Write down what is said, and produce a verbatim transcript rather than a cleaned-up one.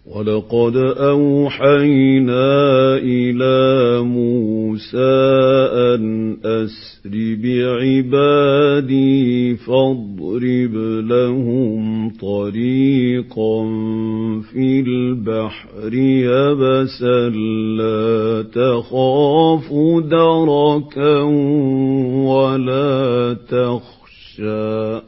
وَلَقَدْ أَوْحَيْنَا إِلَى مُوسَىٰ أَنْ أَسْرِ بِعِبَادِي فَاضْرِبْ لَهُمْ طَرِيقًا فِي الْبَحْرِ يَبَسًا لَّا تَخَافُ دَرَكًا وَلَا تَخْشَىٰ